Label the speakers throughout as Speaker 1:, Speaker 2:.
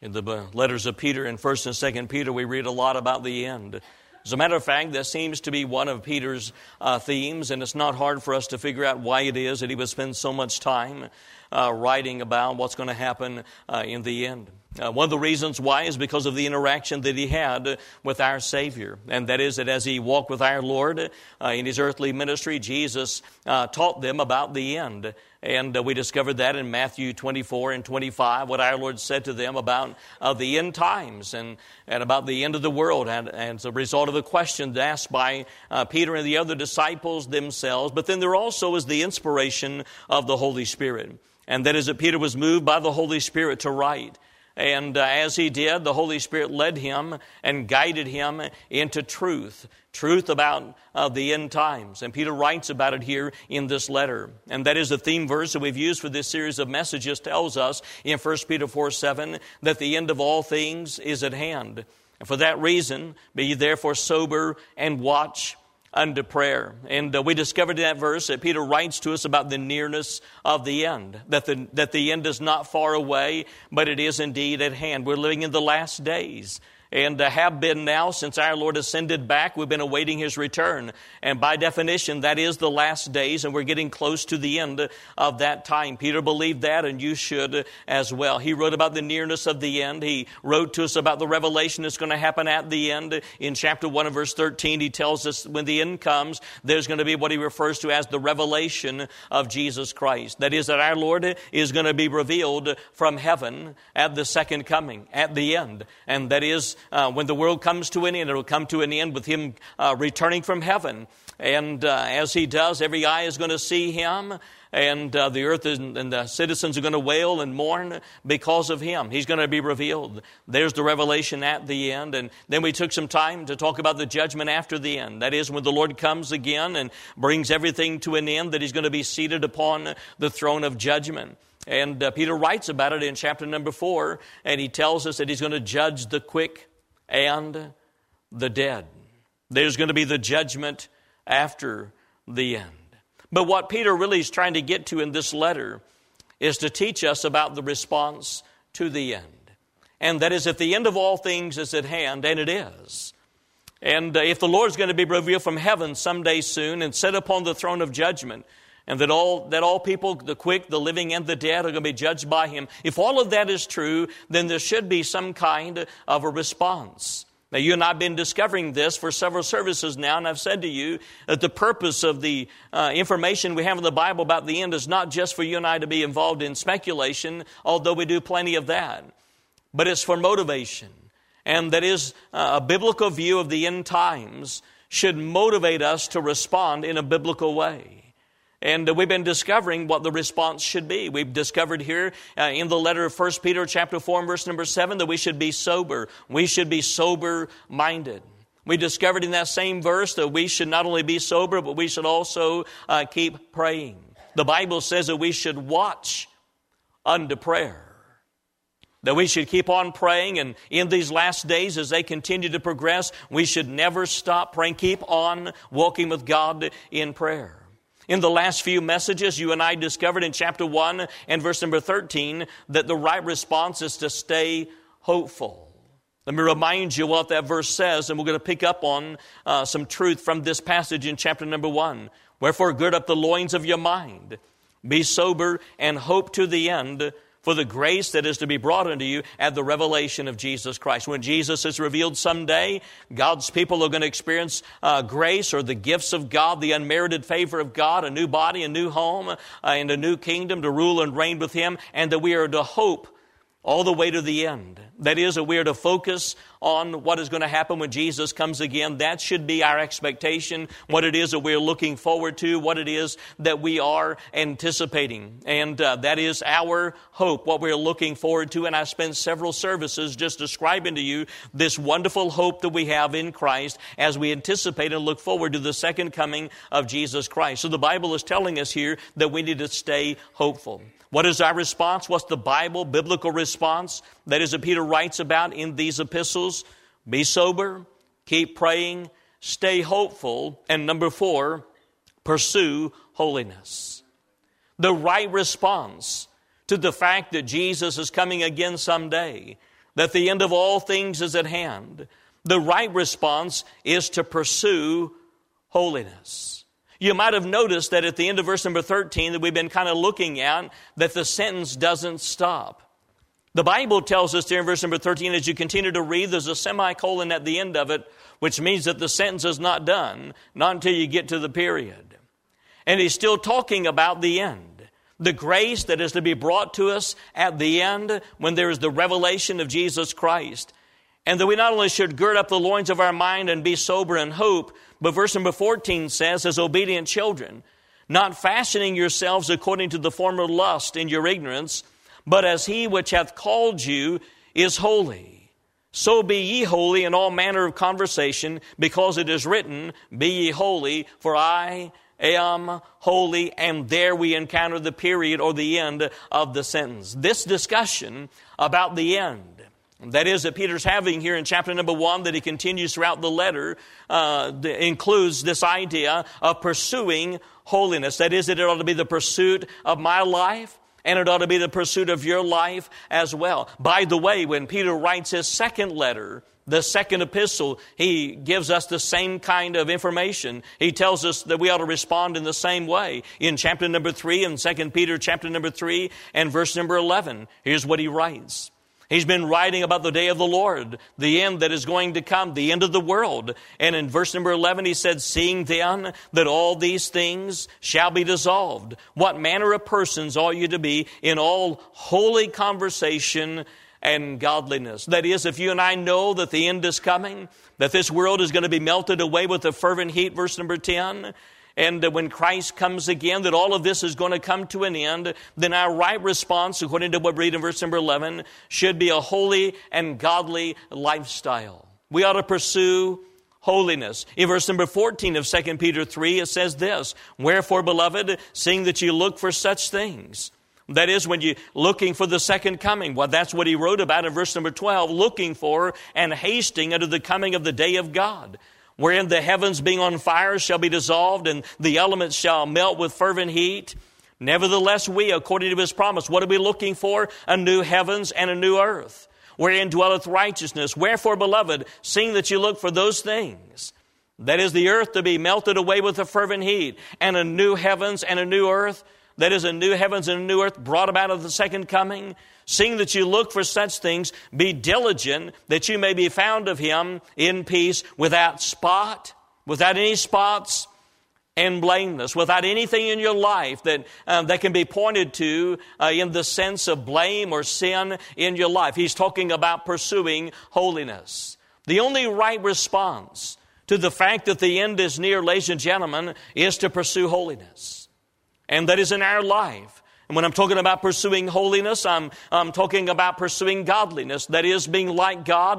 Speaker 1: In the letters of Peter in 1st and 2nd Peter, we read a lot about the end. As a matter of fact, that seems to be one of Peter's themes, and it's not hard for us to figure out why it is that he would spend so much time writing about what's going to happen in the end. One of the reasons why is because of the interaction that he had with our Savior. And that is that as he walked with our Lord in his earthly ministry, Jesus taught them about the end. And we discovered that in Matthew 24 and 25, what our Lord said to them about the end times and about the end of the world. And as a result of the questions asked by Peter and the other disciples themselves. But then there also is the inspiration of the Holy Spirit. And that is that Peter was moved by the Holy Spirit to write. And as he did, the Holy Spirit led him and guided him into truth about the end times. And Peter writes about it here in this letter. And that is the theme verse that we've used for this series of messages, tells us in 1 Peter 4:7 that the end of all things is at hand. And for that reason, be ye therefore sober and watch unto prayer. And we discovered in that verse that Peter writes to us about the nearness of the end, that the end is not far away, but it is indeed at hand. We're living in the last days, and have been now since our Lord ascended back. We've been awaiting His return. And by definition, that is the last days, and we're getting close to the end of that time. Peter believed that, and you should as well. He wrote about the nearness of the end. He wrote to us about the revelation that's going to happen at the end. In chapter 1 and verse 13, he tells us when the end comes, there's going to be what he refers to as the revelation of Jesus Christ. That is, that our Lord is going to be revealed from heaven at the second coming, at the end. And that is, when the world comes to an end, it will come to an end with Him returning from heaven. And as He does, every eye is going to see Him, and the earth and the citizens are going to wail and mourn because of Him. He's going to be revealed. There's the revelation at the end. And then we took some time to talk about the judgment after the end. That is, when the Lord comes again and brings everything to an end, that He's going to be seated upon the throne of judgment. And Peter writes about it in chapter number 4, and he tells us that He's going to judge the quick and the dead. There's going to be the judgment after the end. But what Peter really is trying to get to in this letter is to teach us about the response to the end. And that is, if the end of all things is at hand, and it is, and if the Lord's going to be revealed from heaven someday soon and set upon the throne of judgment, and that all people, the quick, the living, and the dead, are going to be judged by Him. If all of that is true, then there should be some kind of a response. Now, you and I have been discovering this for several services now, and I've said to you that the purpose of the information we have in the Bible about the end is not just for you and I to be involved in speculation, although we do plenty of that, but it's for motivation. And that is, a biblical view of the end times should motivate us to respond in a biblical way. And we've been discovering what the response should be. We've discovered here in the letter of 1 Peter chapter 4 and verse number 7 that we should be sober. We should be sober-minded. We discovered in that same verse that we should not only be sober, but we should also keep praying. The Bible says that we should watch unto prayer. That we should keep on praying, and in these last days as they continue to progress, we should never stop praying. Keep on walking with God in prayer. In the last few messages, you and I discovered in chapter 1 and verse number 13 that the right response is to stay hopeful. Let me remind you what that verse says, and we're going to pick up on some truth from this passage in chapter number 1. Wherefore, gird up the loins of your mind, be sober, and hope to the end for the grace that is to be brought unto you at the revelation of Jesus Christ. When Jesus is revealed someday, God's people are going to experience grace, or the gifts of God, the unmerited favor of God, a new body, a new home, and a new kingdom to rule and reign with Him, and that we are to hope all the way to the end. That is, that we are to focus on what is going to happen when Jesus comes again. That should be our expectation, what it is that we're looking forward to, what it is that we are anticipating. And that is our hope, what we're looking forward to. And I spent several services just describing to you this wonderful hope that we have in Christ as we anticipate and look forward to the second coming of Jesus Christ. So the Bible is telling us here that we need to stay hopeful. What is our response? What's the biblical response? That is what Peter writes about in these epistles. Be sober, keep praying, stay hopeful, and number 4, pursue holiness. The right response to the fact that Jesus is coming again someday, that the end of all things is at hand, the right response is to pursue holiness. You might have noticed that at the end of verse number 13 that we've been kind of looking at, that the sentence doesn't stop. The Bible tells us there in verse number 13, as you continue to read, there's a semicolon at the end of it, which means that the sentence is not done, not until you get to the period. And he's still talking about the end, the grace that is to be brought to us at the end when there is the revelation of Jesus Christ. And that we not only should gird up the loins of our mind and be sober in hope, but verse number 14 says, as obedient children, not fashioning yourselves according to the former lust in your ignorance, but as he which hath called you is holy. So be ye holy in all manner of conversation, because it is written, be ye holy, for I am holy. And there we encounter the period or the end of the sentence. This discussion about the end, that is, that Peter's having here in chapter number 1, that he continues throughout the letter, includes this idea of pursuing holiness. That is, that it ought to be the pursuit of my life, and it ought to be the pursuit of your life as well. By the way, when Peter writes his second letter, the second epistle, he gives us the same kind of information. He tells us that we ought to respond in the same way. In chapter number 3, in 2 Peter chapter number 3 and verse number 11, here's what he writes. He's been writing about the day of the Lord, the end that is going to come, the end of the world. And in verse number 11, he said, seeing then that all these things shall be dissolved, what manner of persons ought you to be in all holy conversation and godliness? That is, if you and I know that the end is coming, that this world is going to be melted away with a fervent heat, verse number 10, and that when Christ comes again, that all of this is going to come to an end, then our right response, according to what we read in verse number 11, should be a holy and godly lifestyle. We ought to pursue holiness. In verse number 14 of 2 Peter 3, it says this, wherefore, beloved, seeing that you look for such things. That is, when you're looking for the second coming. Well, that's what he wrote about in verse number 12, looking for and hasting unto the coming of the day of God, wherein the heavens being on fire shall be dissolved, and the elements shall melt with fervent heat. Nevertheless, we, according to his promise, what are we looking for? A new heavens and a new earth, wherein dwelleth righteousness. Wherefore, beloved, seeing that you look for those things, that is, the earth to be melted away with a fervent heat, and a new heavens and a new earth, that is, a new heavens and a new earth brought about of the second coming, seeing that you look for such things, be diligent that you may be found of him in peace, without spot, without any spots, and blameless, without anything in your life that can be pointed to in the sense of blame or sin in your life. He's talking about pursuing holiness. The only right response to the fact that the end is near, ladies and gentlemen, is to pursue holiness. And that is in our life. And when I'm talking about pursuing holiness, I'm talking about pursuing godliness. That is, being like God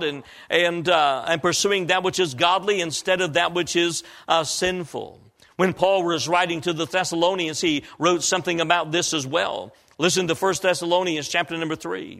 Speaker 1: and pursuing that which is godly instead of that which is sinful. When Paul was writing to the Thessalonians, he wrote something about this as well. Listen to 1 Thessalonians chapter number 3.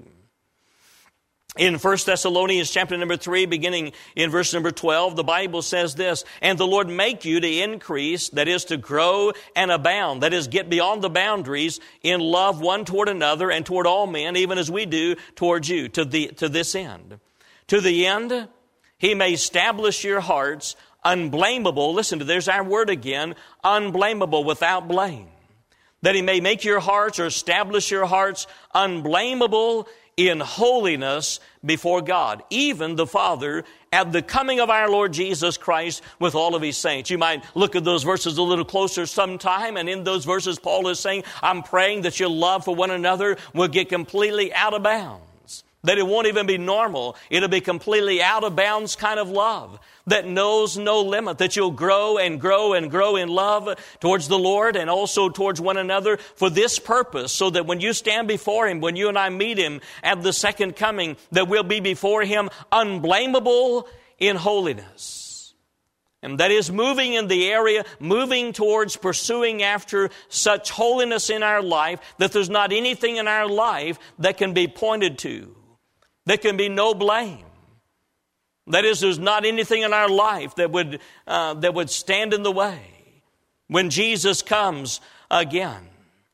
Speaker 1: In 1 Thessalonians chapter number 3, beginning in verse number 12, the Bible says this, and the Lord make you to increase, that is, to grow and abound, that is, get beyond the boundaries in love one toward another and toward all men, even as we do towards you, to this end. To the end, he may establish your hearts unblameable. Listen to, there's our word again, unblameable, without blame. That he may make your hearts or establish your hearts unblameable in holiness before God, even the Father, at the coming of our Lord Jesus Christ with all of his saints. You might look at those verses a little closer sometime, and in those verses Paul is saying, I'm praying that your love for one another will get completely out of bounds, that it won't even be normal. It'll be completely out of bounds kind of love that knows no limit, that you'll grow and grow and grow in love towards the Lord and also towards one another for this purpose, so that when you stand before him, when you and I meet him at the second coming, that we'll be before him unblameable in holiness. And that is moving in the area, moving towards pursuing after such holiness in our life that there's not anything in our life that can be pointed to. There can be no blame. That is, there's not anything in our life that would stand in the way when Jesus comes again.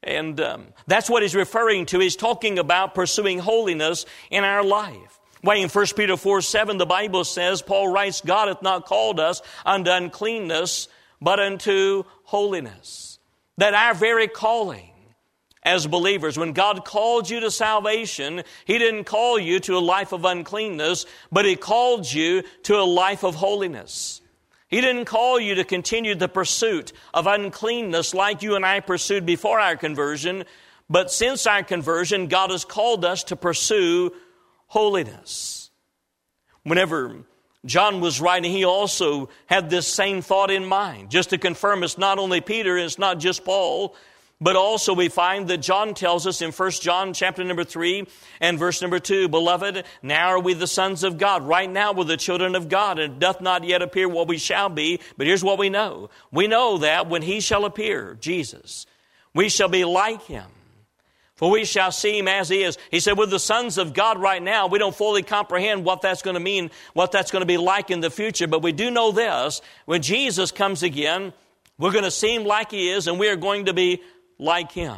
Speaker 1: And that's what he's referring to. He's talking about pursuing holiness in our life. Why in 1 Peter 4:7, the Bible says, Paul writes, God hath not called us unto uncleanness, but unto holiness. That our very calling as believers, when God called you to salvation, He didn't call you to a life of uncleanness, but He called you to a life of holiness. He didn't call you to continue the pursuit of uncleanness like you and I pursued before our conversion, but since our conversion, God has called us to pursue holiness. Whenever John was writing, he also had this same thought in mind. Just to confirm, it's not only Peter, it's not just Paul, but also we find that John tells us in 1 John chapter number 3 and verse number 2, Beloved, now are we the sons of God. Right now we're the children of God, and it doth not yet appear what we shall be. But here's what we know. We know that when He shall appear, Jesus, we shall be like Him. For we shall see Him as He is. He said, we're the sons of God right now. We don't fully comprehend what that's going to mean, what that's going to be like in the future. But we do know this. When Jesus comes again, we're going to see Him like He is, and we are going to be like Him.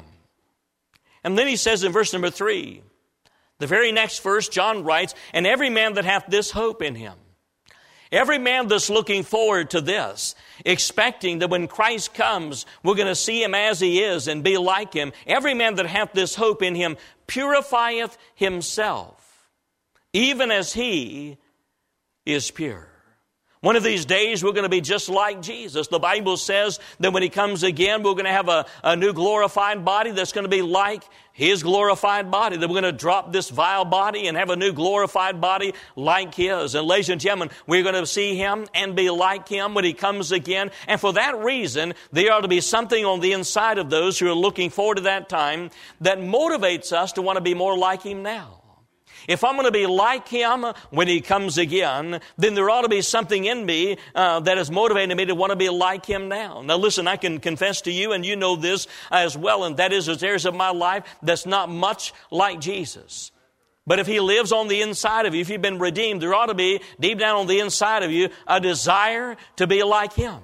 Speaker 1: And then he says in verse number 3, the very next verse, John writes, And every man that hath this hope in Him. Every man that's looking forward to this, expecting that when Christ comes, we're going to see Him as He is and be like Him. Every man that hath this hope in Him purifieth himself, even as He is pure. One of these days, we're going to be just like Jesus. The Bible says that when He comes again, we're going to have a new glorified body that's going to be like His glorified body. That we're going to drop this vile body and have a new glorified body like His. And ladies and gentlemen, we're going to see Him and be like Him when He comes again. And for that reason, there ought to be something on the inside of those who are looking forward to that time that motivates us to want to be more like Him now. If I'm going to be like Him when He comes again, then there ought to be something in me that is motivating me to want to be like Him now. Now listen, I can confess to you, and you know this as well, and that is there's areas of my life that's not much like Jesus. But if He lives on the inside of you, if you've been redeemed, there ought to be, deep down on the inside of you, a desire to be like Him.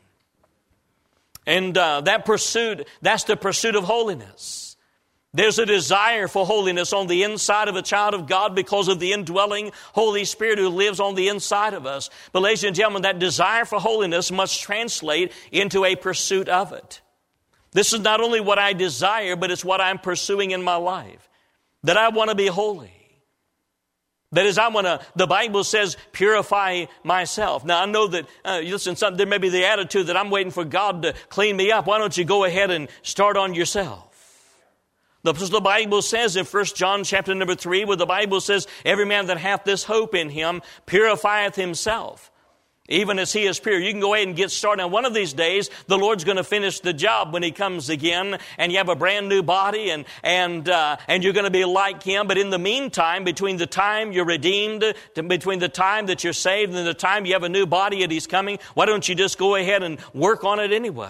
Speaker 1: And that pursuit, that's the pursuit of holiness. There's a desire for holiness on the inside of a child of God because of the indwelling Holy Spirit who lives on the inside of us. But ladies and gentlemen, that desire for holiness must translate into a pursuit of it. This is not only what I desire, but it's what I'm pursuing in my life. That I want to be holy. That is, the Bible says, purify myself. Now, I know that, there may be the attitude that I'm waiting for God to clean me up. Why don't you go ahead and start on yourself? The Bible says in 1 John chapter number 3, where the Bible says, Every man that hath this hope in Him purifieth himself, even as He is pure. You can go ahead and get started. Now, one of these days, the Lord's going to finish the job when He comes again, and you have a brand new body, and you're going to be like Him. But in the meantime, between the time you're redeemed, between the time that you're saved, and the time you have a new body and He's coming, why don't you just go ahead and work on it anyway?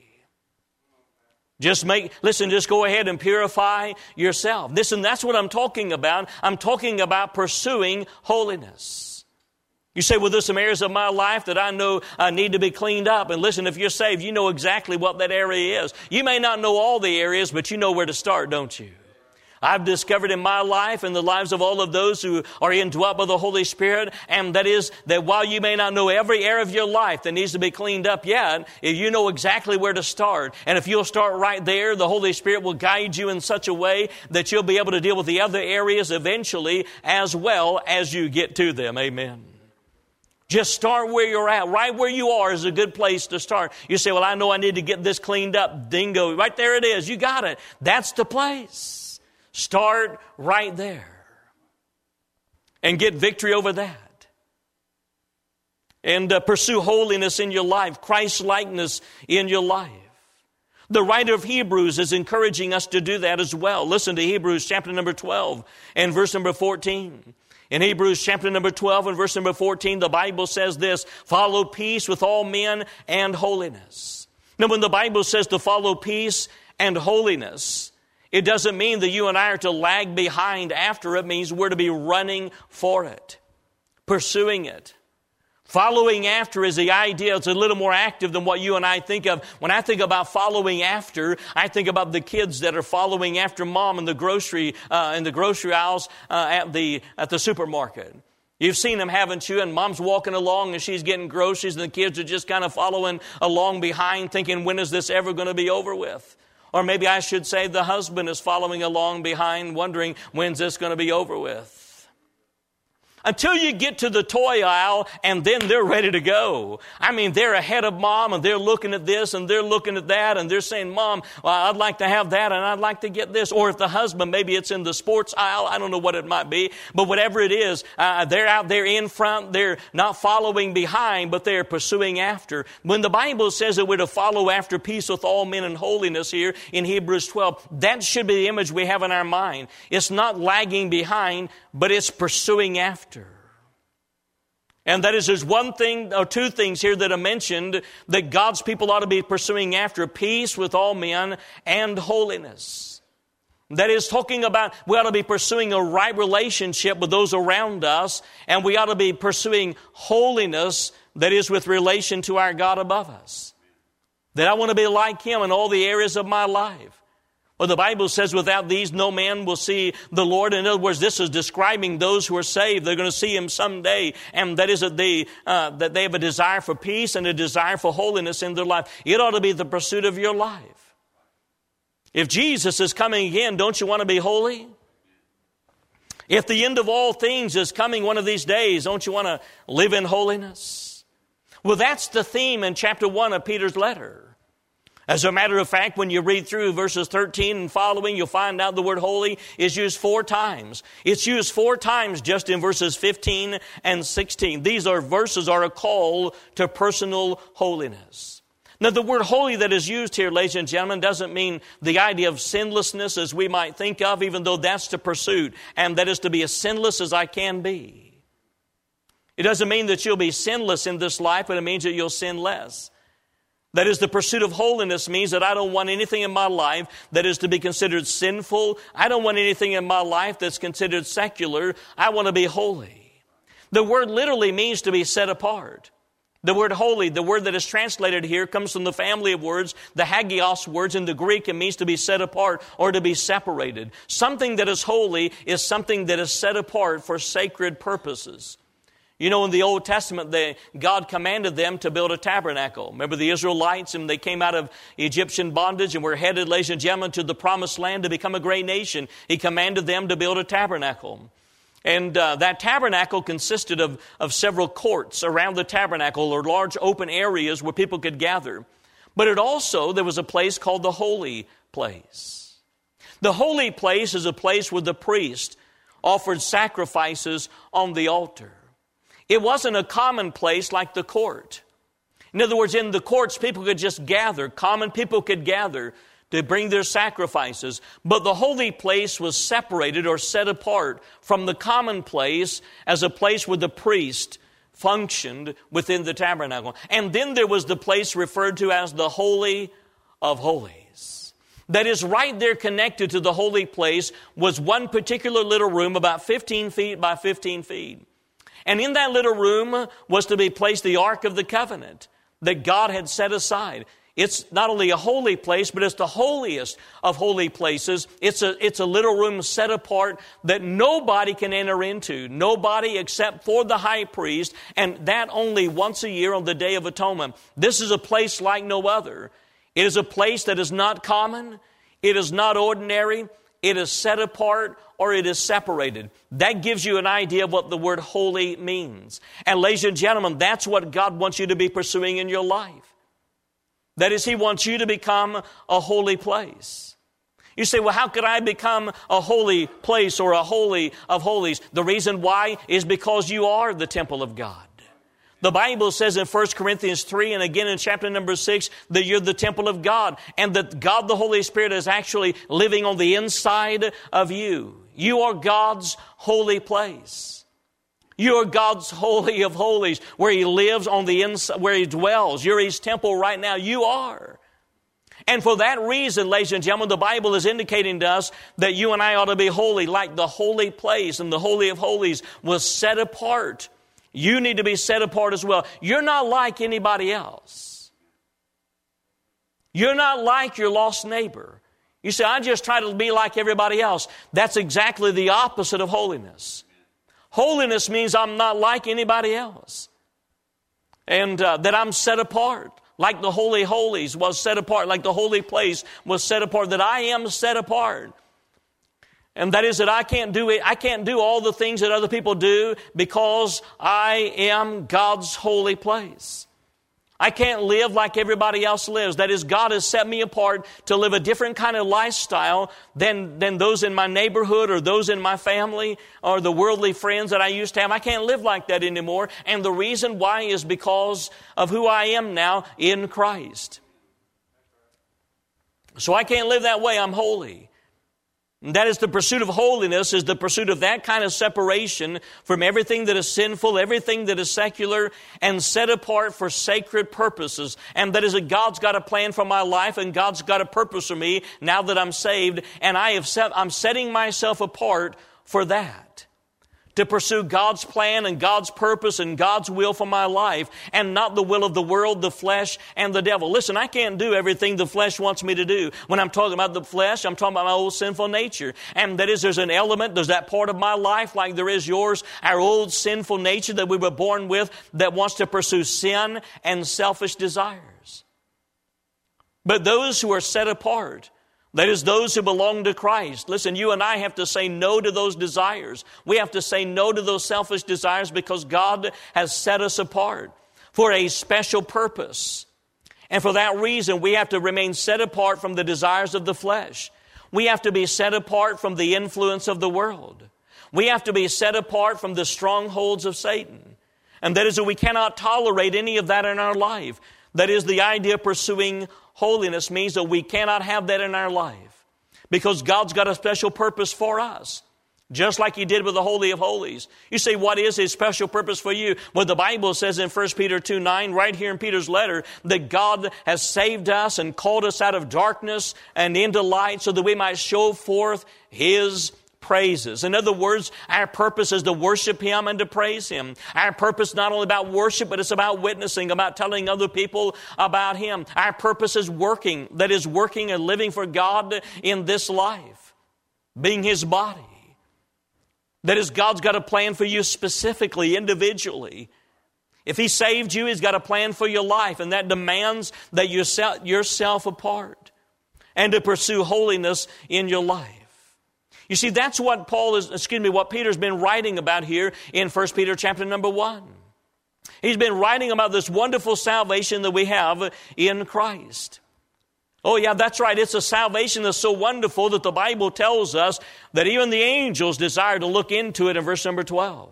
Speaker 1: Just go ahead and purify yourself. Listen, that's what I'm talking about. I'm talking about pursuing holiness. You say, well, there's some areas of my life that I know need to be cleaned up. And listen, if you're saved, you know exactly what that area is. You may not know all the areas, but you know where to start, don't you? I've discovered in my life and the lives of all of those who are indwelt by the Holy Spirit, and that is that while you may not know every area of your life that needs to be cleaned up yet, you know exactly where to start. And if you'll start right there, the Holy Spirit will guide you in such a way that you'll be able to deal with the other areas eventually as well as you get to them. Amen. Just start where you're at. Right where you are is a good place to start. You say, well, I know I need to get this cleaned up. Dingo. Right there it is. You got it. That's the place. Start right there and get victory over that. And pursue holiness in your life, Christ-likeness in your life. The writer of Hebrews is encouraging us to do that as well. Listen to Hebrews chapter number 12 and verse number 14. In Hebrews chapter number 12 and verse number 14, the Bible says this, Follow peace with all men and holiness. Now, when the Bible says to follow peace and holiness, it doesn't mean that you and I are to lag behind after it. It means we're to be running for it, pursuing it, Following after is the idea. It's a little more active than what you and I think of. When I think about following after, I think about the kids that are following after mom in the grocery aisles at the supermarket. You've seen them, haven't you? And mom's walking along and she's getting groceries and the kids are just kind of following along behind thinking, when is this ever going to be over with? Or maybe I should say the husband is following along behind wondering, when's this going to be over with? Until you get to the toy aisle and then they're ready to go. I mean, they're ahead of mom and they're looking at this and they're looking at that and they're saying, Mom, well, I'd like to have that and I'd like to get this. Or if the husband, maybe it's in the sports aisle. I don't know what it might be. But whatever it is, they're out there in front. They're not following behind, but they're pursuing after. When the Bible says that we're to follow after peace with all men and holiness here in Hebrews 12, that should be the image we have in our mind. It's not lagging behind, but it's pursuing after. And that is, there's one thing or two things here that are mentioned that God's people ought to be pursuing after: peace with all men and holiness. That is talking about we ought to be pursuing a right relationship with those around us, and we ought to be pursuing holiness, that is with relation to our God above us. That I want to be like Him in all the areas of my life. Well, the Bible says, without these, no man will see the Lord. In other words, this is describing those who are saved. They're going to see Him someday. And that is that they have a desire for peace and a desire for holiness in their life. It ought to be the pursuit of your life. If Jesus is coming again, don't you want to be holy? If the end of all things is coming one of these days, don't you want to live in holiness? Well, that's the theme in chapter 1 of Peter's letter. As a matter of fact, when you read through verses 13 and following, you'll find out the word holy is used 4 times. It's used 4 times just in verses 15 and 16. These verses are a call to personal holiness. Now, the word holy that is used here, ladies and gentlemen, doesn't mean the idea of sinlessness as we might think of, even though that's the pursuit, and that is to be as sinless as I can be. It doesn't mean that you'll be sinless in this life, but it means that you'll sin less. That is, the pursuit of holiness means that I don't want anything in my life that is to be considered sinful. I don't want anything in my life that's considered secular. I want to be holy. The word literally means to be set apart. The word holy, the word that is translated here, comes from the family of words, the hagios words in the Greek. It means to be set apart or to be separated. Something that is holy is something that is set apart for sacred purposes. You know, in the Old Testament, God commanded them to build a tabernacle. Remember the Israelites, and they came out of Egyptian bondage and were headed, ladies and gentlemen, to the promised land to become a great nation. He commanded them to build a tabernacle. And that tabernacle consisted of several courts around the tabernacle, or large open areas where people could gather. But there was a place called the holy place. The holy place is a place where the priest offered sacrifices on the altar. It wasn't a common place like the court. In other words, in the courts, people could just gather. Common people could gather to bring their sacrifices. But the holy place was separated or set apart from the common place as a place where the priest functioned within the tabernacle. And then there was the place referred to as the Holy of Holies. That is, right there connected to the holy place was one particular little room about 15 feet by 15 feet. And in that little room was to be placed the Ark of the Covenant that God had set aside. It's not only a holy place, but it's the holiest of holy places. It's a little room set apart that nobody can enter into. Nobody except for the high priest, and that only once a year on the Day of Atonement. This is a place like no other. It is a place that is not common. It is not ordinary. It is set apart, or it is separated. That gives you an idea of what the word holy means. And ladies and gentlemen, that's what God wants you to be pursuing in your life. That is, He wants you to become a holy place. You say, well, how could I become a holy place or a holy of holies? The reason why is because you are the temple of God. The Bible says in 1 Corinthians 3 and again in chapter number 6 that you're the temple of God, and that God the Holy Spirit is actually living on the inside of you. You are God's holy place. You are God's holy of holies, where He lives on the inside, where He dwells. You're His temple right now. You are. And for that reason, ladies and gentlemen, the Bible is indicating to us that you and I ought to be holy, like the holy place and the Holy of Holies was set apart. You need to be set apart as well. You're not like anybody else. You're not like your lost neighbor. You say, I just try to be like everybody else. That's exactly the opposite of holiness. Holiness means I'm not like anybody else. And that I'm set apart. Like the Holy Holies was set apart. Like the holy place was set apart. That I am set apart. And that is that I can't do it. I can't do all the things that other people do because I am God's holy place. I can't live like everybody else lives. That is, God has set me apart to live a different kind of lifestyle than those in my neighborhood or those in my family or the worldly friends that I used to have. I can't live like that anymore. And the reason why is because of who I am now in Christ. So I can't live that way. I'm holy. And that is the pursuit of holiness, is the pursuit of that kind of separation from everything that is sinful, everything that is secular, and set apart for sacred purposes. And that is that God's got a plan for my life, and God's got a purpose for me now that I'm saved, and I'm setting myself apart for that. To pursue God's plan and God's purpose and God's will for my life, and not the will of the world, the flesh, and the devil. Listen, I can't do everything the flesh wants me to do. When I'm talking about the flesh, I'm talking about my old sinful nature. And that is, there's an element, there's that part of my life like there is yours, our old sinful nature that we were born with, that wants to pursue sin and selfish desires. But those who are set apart, that is, those who belong to Christ. Listen, you and I have to say no to those desires. We have to say no to those selfish desires because God has set us apart for a special purpose. And for that reason, we have to remain set apart from the desires of the flesh. We have to be set apart from the influence of the world. We have to be set apart from the strongholds of Satan. And that is that we cannot tolerate any of that in our life. That is, the idea of pursuing holiness means that we cannot have that in our life because God's got a special purpose for us, just like He did with the Holy of Holies. You say, what is His special purpose for you? Well, the Bible says in 1 Peter 2:9, right here in Peter's letter, that God has saved us and called us out of darkness and into light so that we might show forth His praises. In other words, our purpose is to worship Him and to praise Him. Our purpose is not only about worship, but it's about witnessing, about telling other people about Him. Our purpose is working, that is working and living for God in this life, being His body. That is, God's got a plan for you specifically, individually. If He saved you, He's got a plan for your life, and that demands that you set yourself apart and to pursue holiness in your life. You see, that's what what Peter's been writing about here in 1 Peter chapter number 1. He's been writing about this wonderful salvation that we have in Christ. Oh yeah, that's right. It's a salvation that's so wonderful that the Bible tells us that even the angels desire to look into it in verse number 12.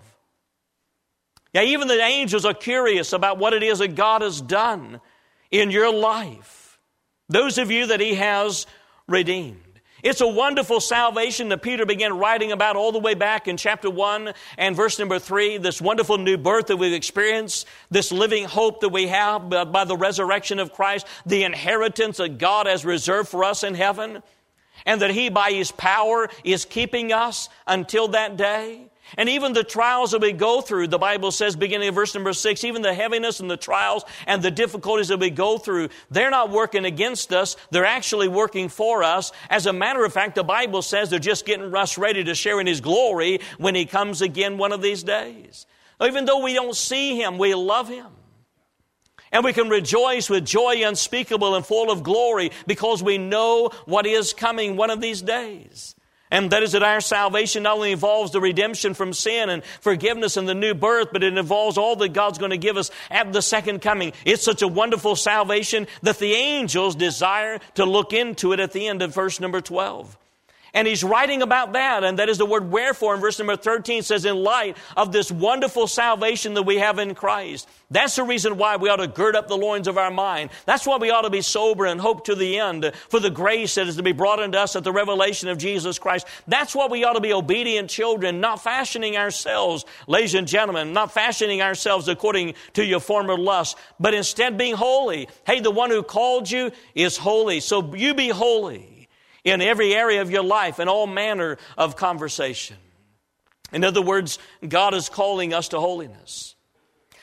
Speaker 1: Yeah, even the angels are curious about what it is that God has done in your life. Those of you that He has redeemed. It's a wonderful salvation that Peter began writing about all the way back in chapter 1 and verse number 3, this wonderful new birth that we've experienced, this living hope that we have by the resurrection of Christ, the inheritance that God has reserved for us in heaven, and that He, by His power, is keeping us until that day. And even the trials that we go through, the Bible says, beginning of verse number 6, even the heaviness and the trials and the difficulties that we go through, they're not working against us. They're actually working for us. As a matter of fact, the Bible says they're just getting us ready to share in His glory when He comes again one of these days. Even though we don't see Him, we love Him. And we can rejoice with joy unspeakable and full of glory because we know what is coming one of these days. And that is that our salvation not only involves the redemption from sin and forgiveness and the new birth, but it involves all that God's going to give us at the second coming. It's such a wonderful salvation that the angels desire to look into it at the end of verse number 12. And he's writing about that, and that is the word wherefore in verse number 13 says, in light of this wonderful salvation that we have in Christ. That's the reason why we ought to gird up the loins of our mind. That's why we ought to be sober and hope to the end for the grace that is to be brought unto us at the revelation of Jesus Christ. That's why we ought to be obedient children, not fashioning ourselves, ladies and gentlemen, not fashioning ourselves according to your former lust, but instead being holy. Hey, the one who called you is holy, so you be holy in every area of your life, in all manner of conversation. In other words, God is calling us to holiness.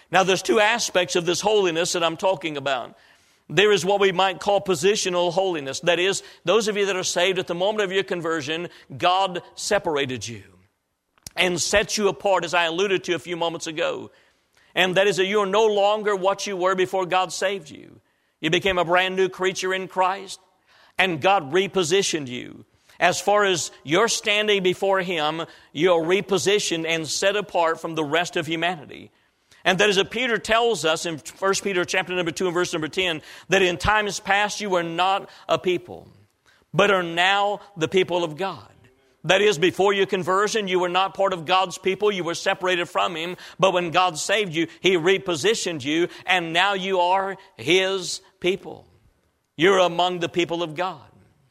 Speaker 1: Now, there's two aspects of this holiness that I'm talking about. There is what we might call positional holiness. That is, those of you that are saved at the moment of your conversion, God separated you and set you apart, as I alluded to a few moments ago. And that is that you are no longer what you were before God saved you. You became a brand new creature in Christ, and God repositioned you. As far as your standing before Him, you're repositioned and set apart from the rest of humanity. And that is what Peter tells us in 1 Peter chapter number 2 and verse number 10, that in times past you were not a people, but are now the people of God. That is, before your conversion, you were not part of God's people. You were separated from Him. But when God saved you, He repositioned you, and now you are His people. You're among the people of God.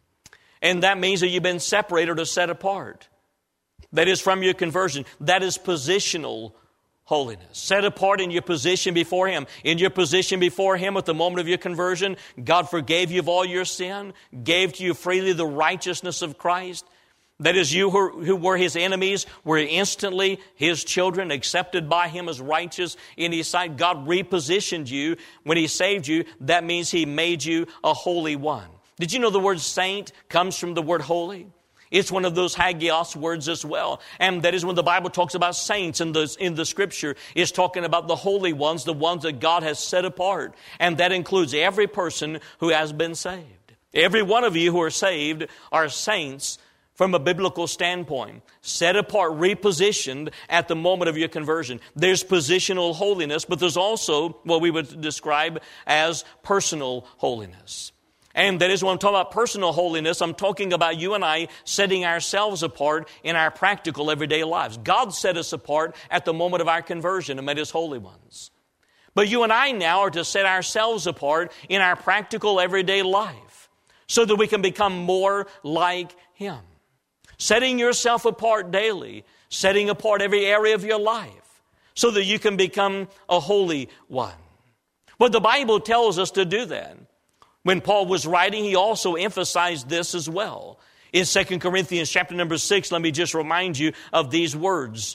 Speaker 1: And that means that you've been separated or set apart. That is from your conversion. That is positional holiness. Set apart in your position before Him. In your position before Him at the moment of your conversion, God forgave you of all your sin, gave to you freely the righteousness of Christ. That is, you who were His enemies were instantly His children, accepted by Him as righteous in His sight. God repositioned you when He saved you. That means He made you a holy one. Did you know the word saint comes from the word holy? It's one of those hagios words as well. And that is when the Bible talks about saints in the Scripture, it's talking about the holy ones, the ones that God has set apart. And that includes every person who has been saved. Every one of you who are saved are saints from a biblical standpoint, set apart, repositioned at the moment of your conversion. There's positional holiness, but there's also what we would describe as personal holiness. And that is when I'm talking about personal holiness, I'm talking about you and I setting ourselves apart in our practical everyday lives. God set us apart at the moment of our conversion and made us holy ones. But you and I now are to set ourselves apart in our practical everyday life so that we can become more like Him. Setting yourself apart daily, setting apart every area of your life so that you can become a holy one. But the Bible tells us to do that. When Paul was writing, he also emphasized this as well. In 2 Corinthians chapter number 6, let me just remind you of these words.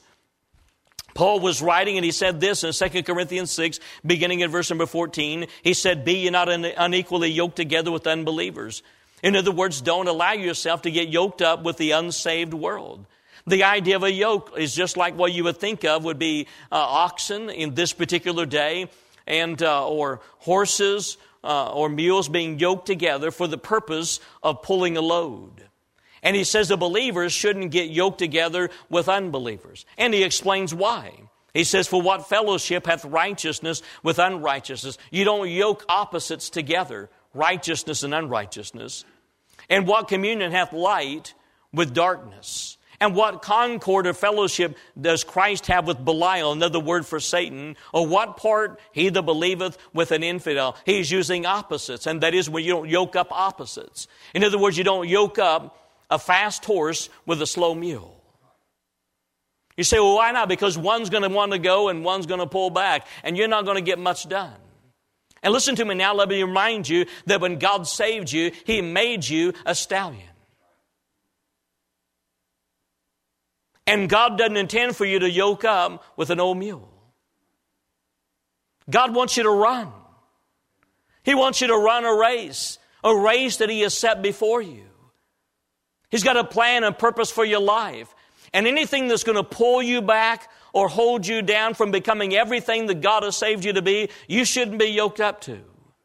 Speaker 1: Paul was writing and he said this in 2 Corinthians 6, beginning at verse number 14. He said, "Be ye not unequally yoked together with unbelievers." In other words, don't allow yourself to get yoked up with the unsaved world. The idea of a yoke is just like what you would think of would be oxen in this particular day, and or horses or mules being yoked together for the purpose of pulling a load. And he says the believers shouldn't get yoked together with unbelievers. And he explains why. He says, "For what fellowship hath righteousness with unrighteousness?" You don't yoke opposites together, righteousness and unrighteousness. "And what communion hath light with darkness? And what concord or fellowship does Christ have with Belial," another word for Satan? "Or what part he that believeth with an infidel?" He's using opposites, and that is when you don't yoke up opposites. In other words, you don't yoke up a fast horse with a slow mule. You say, "Well, why not?" Because one's going to want to go and one's going to pull back, and you're not going to get much done. And listen to me now, let me remind you that when God saved you, He made you a stallion. And God doesn't intend for you to yoke up with an old mule. God wants you to run. He wants you to run a race that He has set before you. He's got a plan and purpose for your life. And anything that's going to pull you back or hold you down from becoming everything that God has saved you to be, you shouldn't be yoked up to.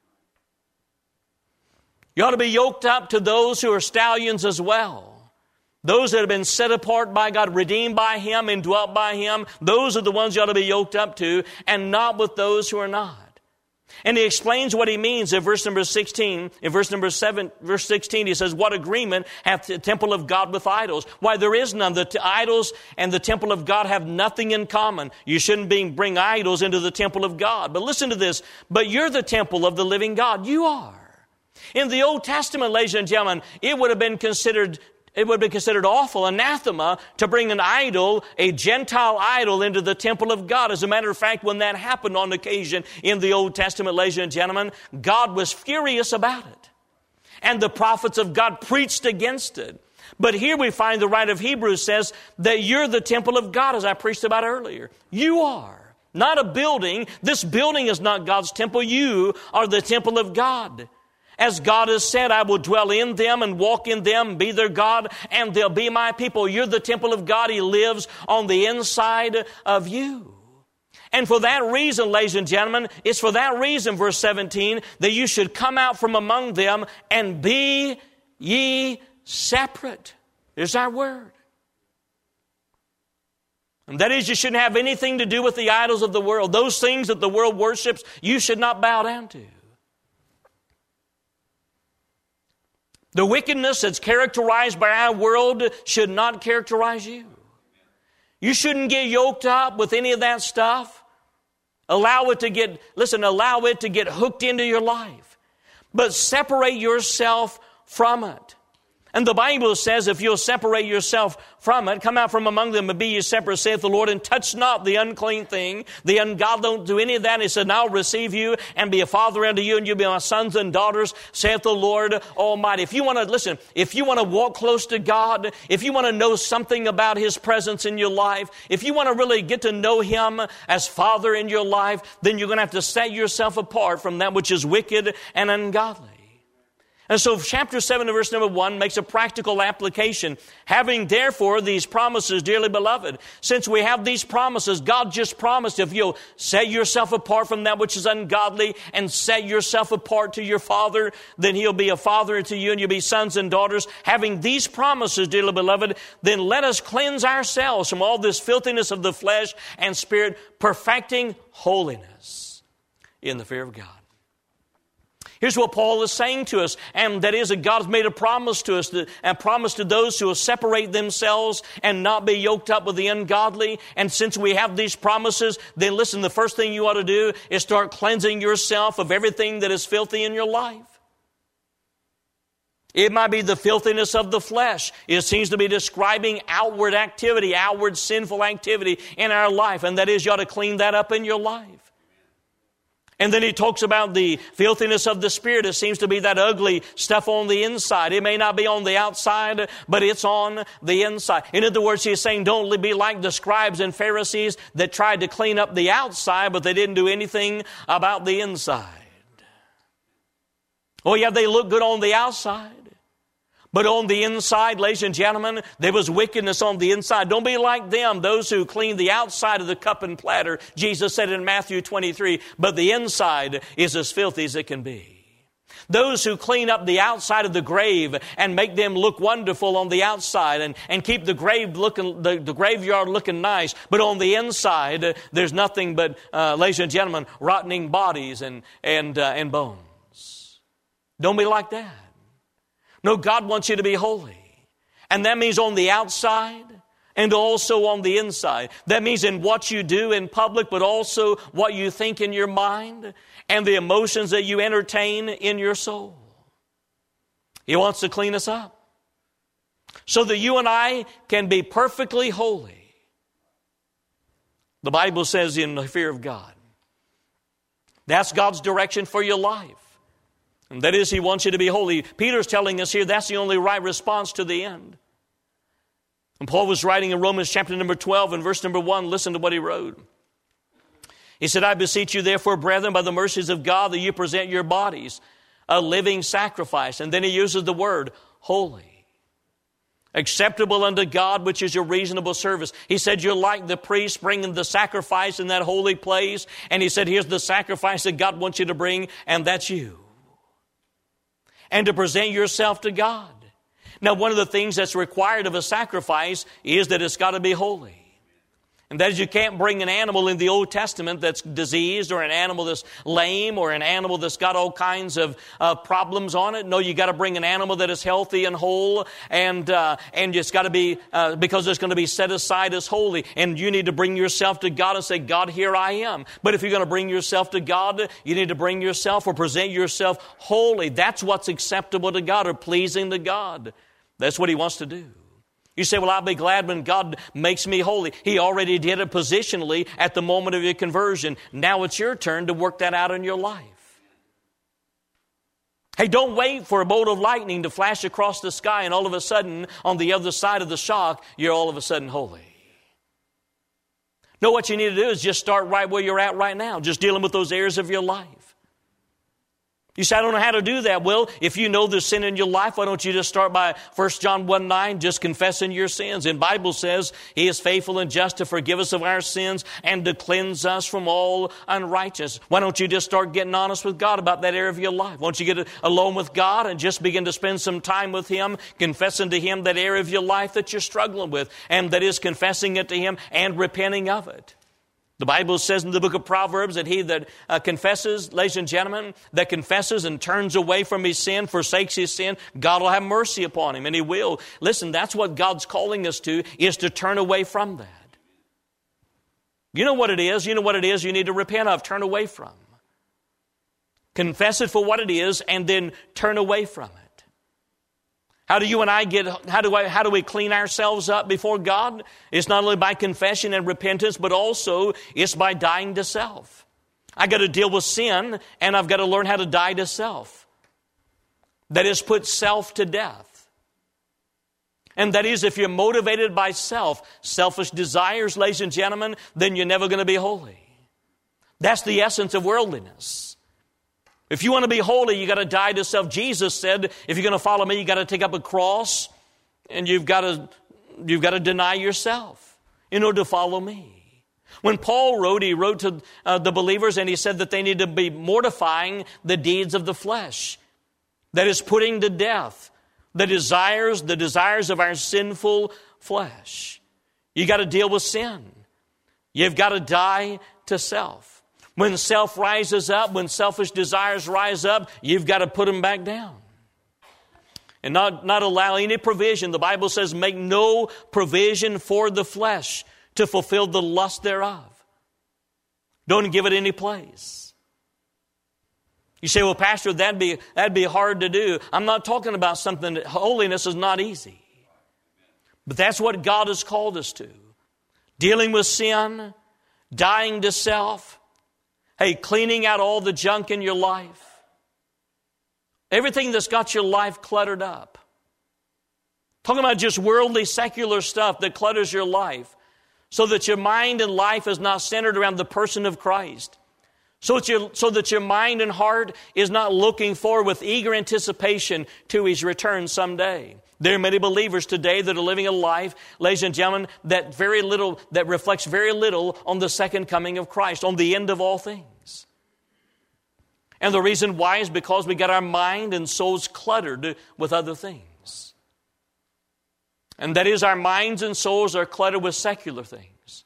Speaker 1: You ought to be yoked up to those who are stallions as well. Those that have been set apart by God, redeemed by Him, and dwelt by Him, those are the ones you ought to be yoked up to, and not with those who are not. And he explains what he means in verse number 16. In verse 16, he says, "What agreement hath the temple of God with idols?" Why, there is none. The idols and the temple of God have nothing in common. You shouldn't bring idols into the temple of God. But listen to this. "But you're the temple of the living God." You are. In the Old Testament, ladies and gentlemen, it would have been considered awful, anathema, to bring an idol, a Gentile idol, into the temple of God. As a matter of fact, when that happened on occasion in the Old Testament, ladies and gentlemen, God was furious about it. And the prophets of God preached against it. But here we find the writer of Hebrews says that you're the temple of God, as I preached about earlier. You are. not a building. This building is not God's temple. You are the temple of God. As God has said, I will dwell in them and walk in them, be their God, and they'll be my people. You're the temple of God. He lives on the inside of you. And for that reason, ladies and gentlemen, it's for that reason, verse 17, that you should come out from among them and be ye separate. There's our word. And that is, you shouldn't have anything to do with the idols of the world. Those things that the world worships, you should not bow down to. The wickedness that's characterized by our world should not characterize you. You shouldn't get yoked up with any of that stuff. Allow it to get hooked into your life. But separate yourself from it. And the Bible says, if you'll separate yourself from it, come out from among them and be ye separate, saith the Lord, and touch not the unclean thing. The ungodly, don't do any of that. And he said, and I'll receive you and be a father unto you, and you'll be my sons and daughters, saith the Lord Almighty. If you want to walk close to God, if you want to know something about His presence in your life, if you want to really get to know Him as Father in your life, then you're going to have to set yourself apart from that which is wicked and ungodly. And so chapter 7 and verse number 1 makes a practical application. Having therefore these promises, dearly beloved, since we have these promises, God just promised if you'll set yourself apart from that which is ungodly and set yourself apart to your Father, then He'll be a father unto you and you'll be sons and daughters. Having these promises, dearly beloved, then let us cleanse ourselves from all this filthiness of the flesh and spirit, perfecting holiness in the fear of God. Here's what Paul is saying to us, and that is that God has made a promise to us, a promise to those who will separate themselves and not be yoked up with the ungodly. And since we have these promises, then listen, the first thing you ought to do is start cleansing yourself of everything that is filthy in your life. It might be the filthiness of the flesh. It seems to be describing outward activity, outward sinful activity in our life, and that is you ought to clean that up in your life. And then he talks about the filthiness of the spirit. It seems to be that ugly stuff on the inside. It may not be on the outside, but it's on the inside. In other words, he's saying don't be like the scribes and Pharisees that tried to clean up the outside, but they didn't do anything about the inside. Oh yeah, they look good on the outside. But on the inside, ladies and gentlemen, there was wickedness on the inside. Don't be like them, those who clean the outside of the cup and platter. Jesus said in Matthew 23, but the inside is as filthy as it can be. Those who clean up the outside of the grave and make them look wonderful on the outside and keep the graveyard looking nice. But on the inside, there's nothing but, ladies and gentlemen, rotting bodies and bones. Don't be like that. No, God wants you to be holy. And that means on the outside and also on the inside. That means in what you do in public, but also what you think in your mind and the emotions that you entertain in your soul. He wants to clean us up so that you and I can be perfectly holy. The Bible says in the fear of God. That's God's direction for your life. And that is, He wants you to be holy. Peter's telling us here that's the only right response to the end. And Paul was writing in Romans chapter number 12 and verse number 1. Listen to what he wrote. He said, I beseech you therefore, brethren, by the mercies of God, that you present your bodies a living sacrifice. And then he uses the word holy. Acceptable unto God, which is your reasonable service. He said, you're like the priest bringing the sacrifice in that holy place. And he said, here's the sacrifice that God wants you to bring, and that's you. And to present yourself to God. Now, one of the things that's required of a sacrifice is that it's got to be holy. And that is, you can't bring an animal in the Old Testament that's diseased, or an animal that's lame, or an animal that's got all kinds of problems on it. No, you got to bring an animal that is healthy and whole, and it's got to be because it's going to be set aside as holy. And you need to bring yourself to God and say, God, here I am. But if you're going to bring yourself to God, you need to bring yourself or present yourself holy. That's what's acceptable to God or pleasing to God. That's what He wants to do. You say, well, I'll be glad when God makes me holy. He already did it positionally at the moment of your conversion. Now it's your turn to work that out in your life. Hey, don't wait for a bolt of lightning to flash across the sky and all of a sudden, on the other side of the shock, you're all of a sudden holy. No, what you need to do is just start right where you're at right now, just dealing with those areas of your life. You say, I don't know how to do that. Well, if you know there's sin in your life, why don't you just start by 1 John 1:9, just confessing your sins. And the Bible says He is faithful and just to forgive us of our sins and to cleanse us from all unrighteousness. Why don't you just start getting honest with God about that area of your life? Why don't you get alone with God and just begin to spend some time with Him, confessing to Him that area of your life that you're struggling with, and that is confessing it to Him and repenting of it. The Bible says in the book of Proverbs that he that confesses, ladies and gentlemen, that confesses and turns away from his sin, forsakes his sin, God will have mercy upon him, and He will. Listen, that's what God's calling us to, is to turn away from that. You know what it is? You know what it is you need to repent of, turn away from. Confess it for what it is, and then turn away from it. How do you and I how do we clean ourselves up before God? It's not only by confession and repentance, but also it's by dying to self. I got to deal with sin, and I've got to learn how to die to self. That is, put self to death. And that is, if you're motivated by selfish desires, ladies and gentlemen, then you're never going to be holy. That's the essence of worldliness. If you want to be holy, you got to die to self. Jesus said, if you're going to follow me, you got to take up a cross, and you've got to deny yourself in order to follow me. When Paul wrote, he wrote to the believers, and he said that they need to be mortifying the deeds of the flesh. That is, putting to death the desires of our sinful flesh. You got to deal with sin. You've got to die to self. When self rises up, when selfish desires rise up, you've got to put them back down. And not allow any provision. The Bible says, make no provision for the flesh to fulfill the lust thereof. Don't give it any place. You say, well, Pastor, that'd be hard to do. I'm not talking about something that holiness is not easy. But that's what God has called us to. Dealing with sin, dying to self. Hey, cleaning out all the junk in your life. Everything that's got your life cluttered up. Talking about just worldly, secular stuff that clutters your life. So that your mind and life is not centered around the person of Christ. So that your mind and heart is not looking forward with eager anticipation to His return someday. There are many believers today that are living a life, ladies and gentlemen, that reflects very little on the second coming of Christ, on the end of all things. And the reason why is because we got our mind and souls cluttered with other things. And that is, our minds and souls are cluttered with secular things.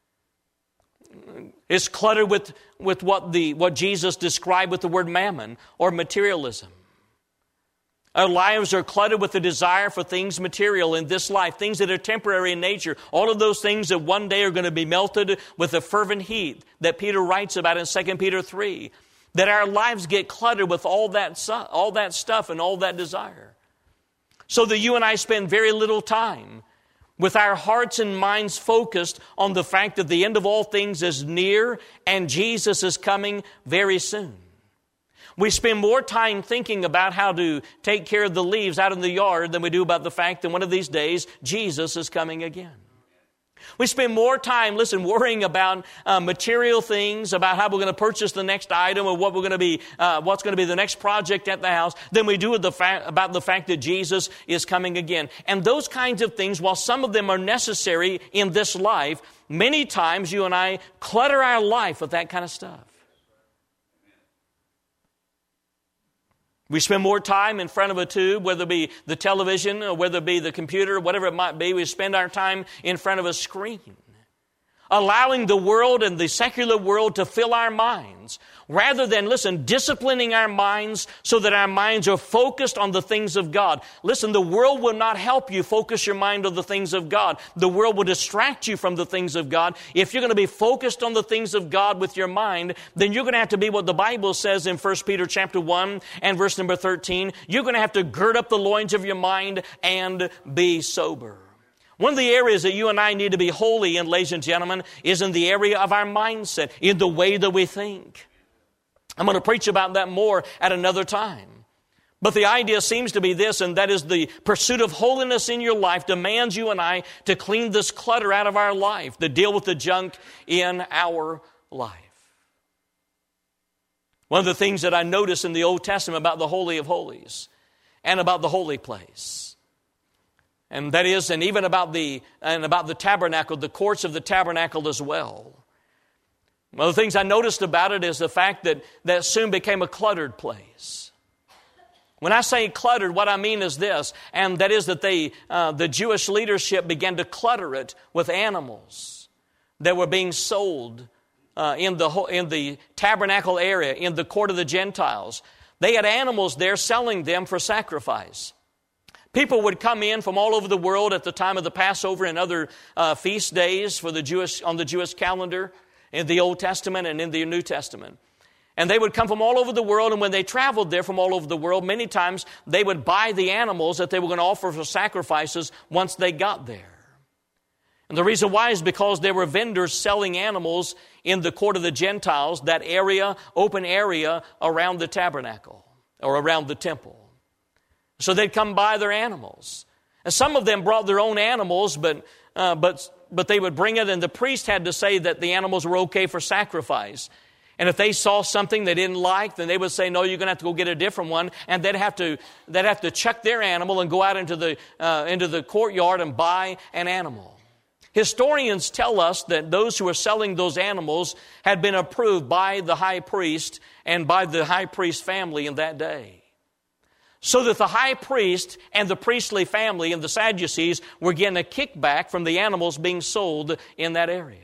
Speaker 1: It's cluttered with what Jesus described with the word mammon, or materialism. Our lives are cluttered with the desire for things material in this life, things that are temporary in nature. All of those things that one day are going to be melted with a fervent heat that Peter writes about in 2 Peter 3. That our lives get cluttered with all that stuff and all that desire. So that you and I spend very little time with our hearts and minds focused on the fact that the end of all things is near and Jesus is coming very soon. We spend more time thinking about how to take care of the leaves out in the yard than we do about the fact that one of these days Jesus is coming again. We spend more time, worrying about material things, about how we're going to purchase the next item or what's going to be the next project at the house, than we do about the fact that Jesus is coming again. And those kinds of things, while some of them are necessary in this life, many times you and I clutter our life with that kind of stuff. We spend more time in front of a tube, whether it be the television or whether it be the computer, whatever it might be. We spend our time in front of a screen, allowing the world and the secular world to fill our minds, rather than, disciplining our minds so that our minds are focused on the things of God. Listen, the world will not help you focus your mind on the things of God. The world will distract you from the things of God. If you're going to be focused on the things of God with your mind, then you're going to have to be what the Bible says in 1 Peter chapter 1 and verse number 13. You're going to have to gird up the loins of your mind and be sober. One of the areas that you and I need to be holy in, ladies and gentlemen, is in the area of our mindset, in the way that we think. I'm going to preach about that more at another time. But the idea seems to be this, and that is the pursuit of holiness in your life demands you and I to clean this clutter out of our life, to deal with the junk in our life. One of the things that I notice in the Old Testament about the Holy of Holies and about the holy place, and that is, and even about the tabernacle, the courts of the tabernacle as well. One of the things I noticed about it is the fact that that soon became a cluttered place. When I say cluttered, what I mean is this, and that is that the Jewish leadership began to clutter it with animals that were being sold in the tabernacle area, in the court of the Gentiles. They had animals there selling them for sacrifice. People would come in from all over the world at the time of the Passover and other feast days on the Jewish calendar in the Old Testament and in the New Testament. And they would come from all over the world, and when they traveled there from all over the world, many times they would buy the animals that they were going to offer for sacrifices once they got there. And the reason why is because there were vendors selling animals in the court of the Gentiles, that area, open area around the tabernacle or around the temple. So they'd come buy their animals. And some of them brought their own animals, but they would bring it, and the priest had to say that the animals were okay for sacrifice. And if they saw something they didn't like, then they would say, no, you're going to have to go get a different one. And they'd have to chuck their animal and go out into the courtyard and buy an animal. Historians tell us that those who were selling those animals had been approved by the high priest and by the high priest family in that day. So that the high priest and the priestly family and the Sadducees were getting a kickback from the animals being sold in that area.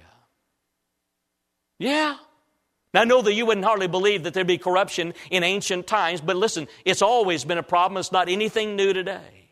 Speaker 1: Yeah. Now, I know that you wouldn't hardly believe that there'd be corruption in ancient times, but listen, it's always been a problem. It's not anything new today.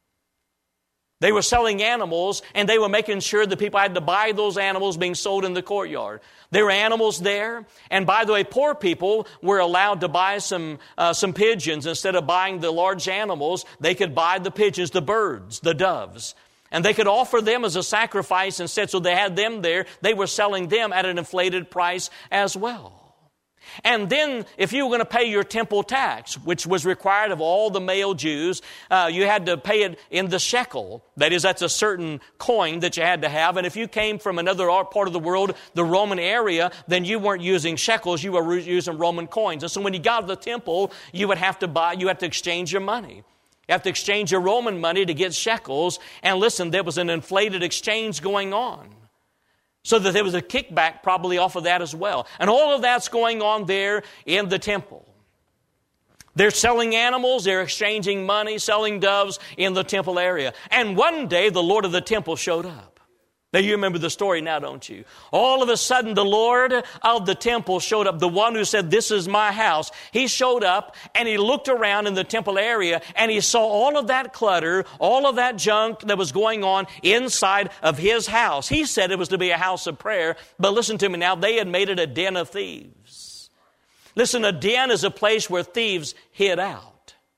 Speaker 1: They were selling animals, and they were making sure that people had to buy those animals being sold in the courtyard. There were animals there, and by the way, poor people were allowed to buy some pigeons. Instead of buying the large animals, they could buy the pigeons, the birds, the doves. And they could offer them as a sacrifice instead, so they had them there. They were selling them at an inflated price as well. And then, if you were going to pay your temple tax, which was required of all the male Jews, you had to pay it in the shekel. That is, that's a certain coin that you had to have. And if you came from another part of the world, the Roman area, then you weren't using shekels, you were using Roman coins. And so when you got to the temple, you would have to exchange your money. You have to exchange your Roman money to get shekels. And listen, there was an inflated exchange going on. So that there was a kickback probably off of that as well. And all of that's going on there in the temple. They're selling animals, they're exchanging money, selling doves in the temple area. And one day the Lord of the temple showed up. Now you remember the story now, don't you? All of a sudden the Lord of the temple showed up. The one who said, this is my house. He showed up and he looked around in the temple area and he saw all of that clutter, all of that junk that was going on inside of his house. He said it was to be a house of prayer, but listen to me now, they had made it a den of thieves. Listen, a den is a place where thieves hid out.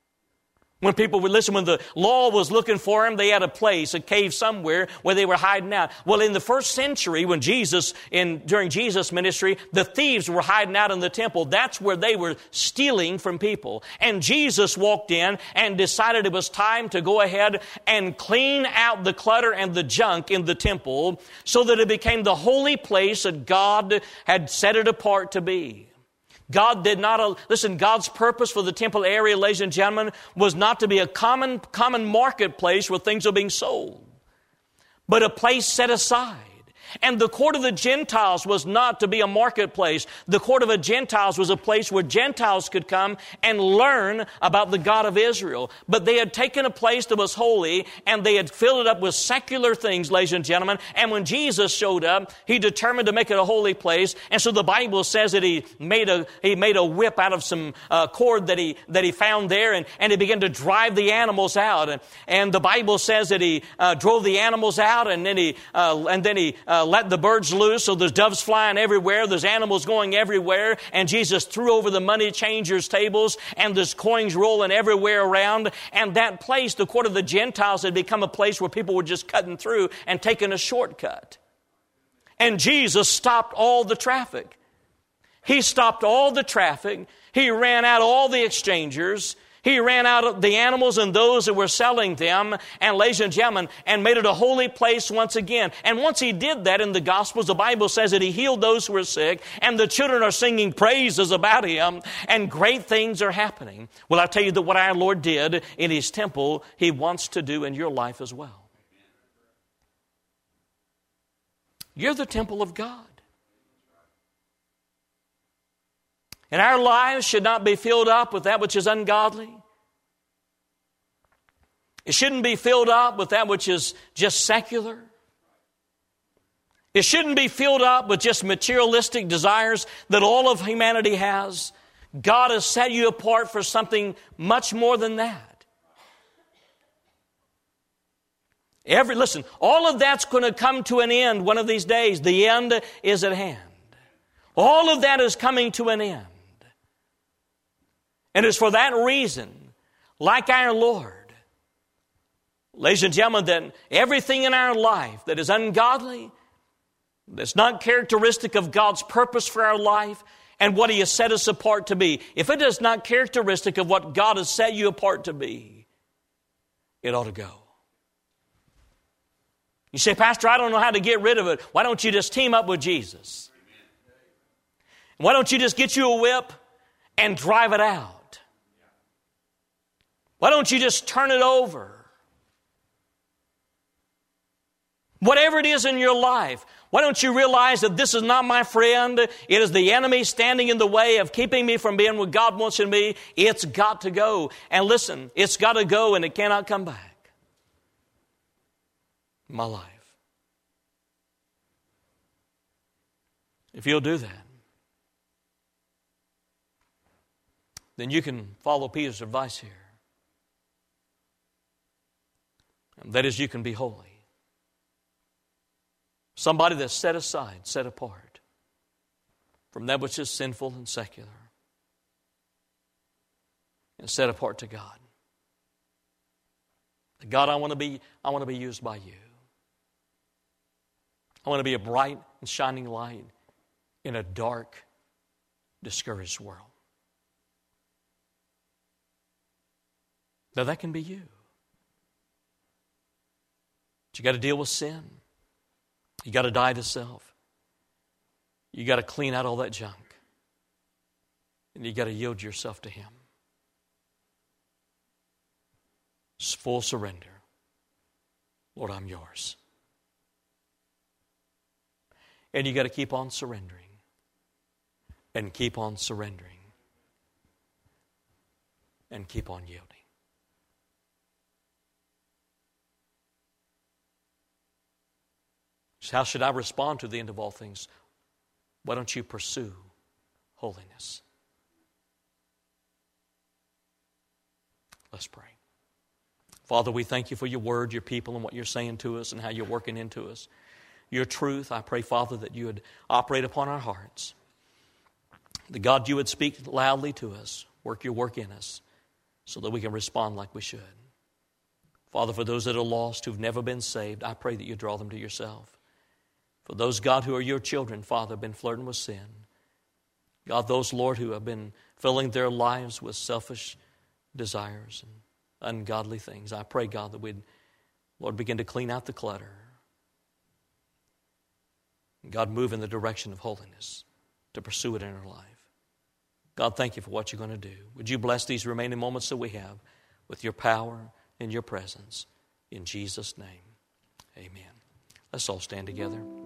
Speaker 1: When people would listen, when the law was looking for them, they had a place, a cave somewhere where they were hiding out. Well, in the first century, during Jesus' ministry, the thieves were hiding out in the temple. That's where they were stealing from people. And Jesus walked in and decided it was time to go ahead and clean out the clutter and the junk in the temple so that it became the holy place that God had set it apart to be. God did not, God's purpose for the temple area, ladies and gentlemen, was not to be a common marketplace where things are being sold, but a place set aside. And the court of the Gentiles was not to be a marketplace. The court of the Gentiles was a place where Gentiles could come and learn about the God of Israel. But they had taken a place that was holy and they had filled it up with secular things, ladies and gentlemen. And when Jesus showed up, He determined to make it a holy place. And so the Bible says that He made a whip out of some cord that he found there, and He began to drive the animals out. And the Bible says that He drove the animals out, and then He let the birds loose, so there's doves flying everywhere, there's animals going everywhere, and Jesus threw over the money changers' tables, and there's coins rolling everywhere around, and that place, the court of the Gentiles, had become a place where people were just cutting through and taking a shortcut. And Jesus stopped all the traffic. He stopped all the traffic. He ran out all the exchangers. He ran out the animals and those that were selling them, and ladies and gentlemen, and made it a holy place once again. And once he did that in the Gospels, the Bible says that he healed those who were sick, and the children are singing praises about him, and great things are happening. Well, I tell you that what our Lord did in his temple, he wants to do in your life as well. You're the temple of God. And our lives should not be filled up with that which is ungodly. It shouldn't be filled up with that which is just secular. It shouldn't be filled up with just materialistic desires that all of humanity has. God has set you apart for something much more than that. Listen, all of that's going to come to an end one of these days. The end is at hand. All of that is coming to an end. And it's for that reason, like our Lord, ladies and gentlemen, that everything in our life that is ungodly, that's not characteristic of God's purpose for our life and what He has set us apart to be, if it is not characteristic of what God has set you apart to be, it ought to go. You say, Pastor, I don't know how to get rid of it. Why don't you just team up with Jesus? Why don't you just get you a whip and drive it out? Why don't you just turn it over? Whatever it is in your life, why don't you realize that this is not my friend? It is the enemy standing in the way of keeping me from being what God wants in me. It's got to go. And listen, it's got to go and it cannot come back. My life. If you'll do that, then you can follow Peter's advice here. And that is, you can be holy. Somebody that's set aside, set apart from that which is sinful and secular, and set apart to God. God, I want to be used by you. I want to be a bright and shining light in a dark, discouraged world. Now that can be you. But you got to deal with sin. You got to die to self. You got to clean out all that junk. And you got to yield yourself to Him. It's full surrender. Lord, I'm yours. And you got to keep on surrendering. And keep on surrendering. And keep on yielding. How should I respond to the end of all things? Why don't you pursue holiness? Let's pray. Father, we thank you for your word, your people, and what you're saying to us and how you're working into us. Your truth, I pray, Father, that you would operate upon our hearts. That God, you would speak loudly to us, work your work in us, so that we can respond like we should. Father, for those that are lost, who've never been saved, I pray that you draw them to yourself. For those, God, who are your children, Father, have been flirting with sin. God, those, Lord, who have been filling their lives with selfish desires and ungodly things. I pray, God, that we'd, Lord, begin to clean out the clutter. And God, move in the direction of holiness to pursue it in our life. God, thank you for what you're going to do. Would you bless these remaining moments that we have with your power and your presence. In Jesus' name, amen. Let's all stand together.